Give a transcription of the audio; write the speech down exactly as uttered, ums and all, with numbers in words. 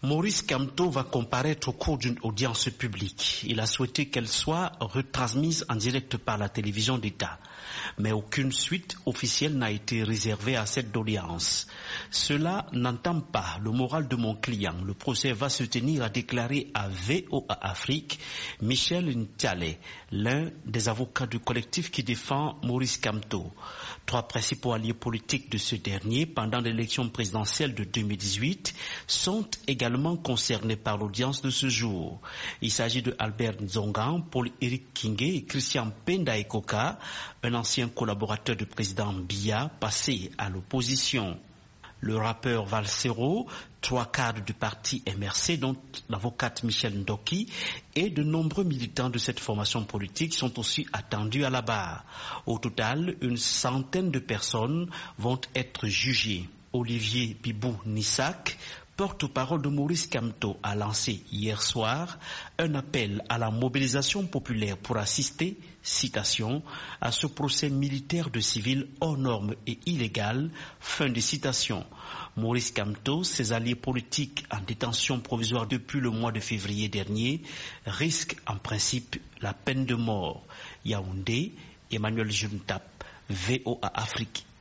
Maurice Kamto va comparaître au cours d'une audience publique. Il a souhaité qu'elle soit retransmise en direct par la télévision d'État. Mais aucune suite officielle n'a été réservée à cette audience. Cela n'entame pas le moral de mon client. Le procès va se tenir, a déclaré à V O A Afrique Michel Ntale, l'un des avocats du collectif qui défend Maurice Kamto. Trois principaux alliés politiques de ce dernier pendant l'élection présidentielle de deux mille dix-huit sont également concernés par l'audience de ce jour. Il s'agit de Albert Nzongan, Paul-Éric Kingé et Christian Penda Ekoka, un ancien collaborateur du président Biya passé à l'opposition. Le rappeur Valsero, trois cadres du parti M R C, dont l'avocate Michel Ndoki, et de nombreux militants de cette formation politique sont aussi attendus à la barre. Au total, une centaine de personnes vont être jugées. Olivier Bibou Nissak, porte-parole de Maurice Kamto, a lancé hier soir un appel à la mobilisation populaire pour assister, citation, à ce procès militaire de civils hors normes et illégal, fin de citation. Maurice Kamto, ses alliés politiques en détention provisoire depuis le mois de février dernier, risquent en principe la peine de mort. Yaoundé, Emmanuel Juntap, V O A Afrique.